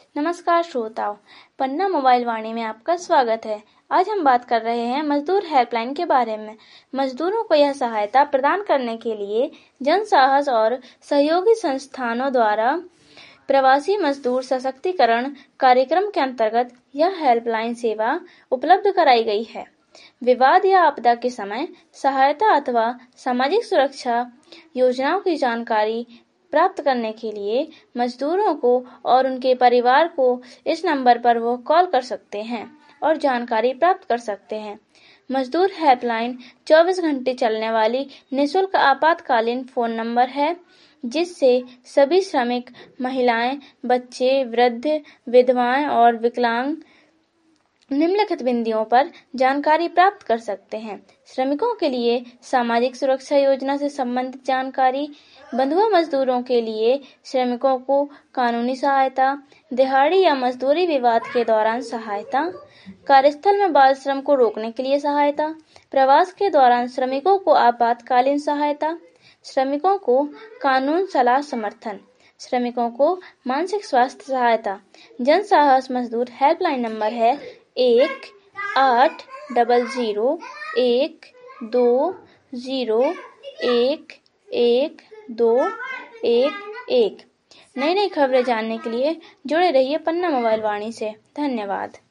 नमस्कार श्रोताओं, पन्ना मोबाइल वाणी में आपका स्वागत है। आज हम बात कर रहे हैं मजदूर हेल्पलाइन के बारे में। मजदूरों को यह सहायता प्रदान करने के लिए जन साहस और सहयोगी संस्थानों द्वारा प्रवासी मजदूर सशक्तिकरण कार्यक्रम के अंतर्गत यह हेल्पलाइन सेवा उपलब्ध कराई गई है। विवाद या आपदा के समय सहायता अथवा सामाजिक सुरक्षा योजनाओं की जानकारी प्राप्त करने के लिए मजदूरों को और उनके परिवार को इस नंबर पर वो कॉल कर सकते हैं और जानकारी प्राप्त कर सकते हैं। मजदूर हेल्पलाइन 24 घंटे चलने वाली निःशुल्क आपातकालीन फोन नंबर है, जिससे सभी श्रमिक, महिलाएं, बच्चे, वृद्ध, विधवाएं और विकलांग निम्नलिखित बिंदुओं पर जानकारी प्राप्त कर सकते हैं। श्रमिकों के लिए सामाजिक सुरक्षा योजना से संबंधित जानकारी, बंधुआ मजदूरों के लिए श्रमिकों को कानूनी सहायता, दिहाड़ी या मजदूरी विवाद के दौरान सहायता, कार्यस्थल में बाल श्रम को रोकने के लिए सहायता, प्रवास के दौरान श्रमिकों को आपातकालीन सहायता, श्रमिकों को कानून सलाह समर्थन, श्रमिकों को मानसिक स्वास्थ्य सहायता। जन साहस मजदूर हेल्पलाइन नंबर है 1-800-11211। नई नई खबरें जानने के लिए जुड़े रहिए पन्ना मोबाइल वाणी से। धन्यवाद।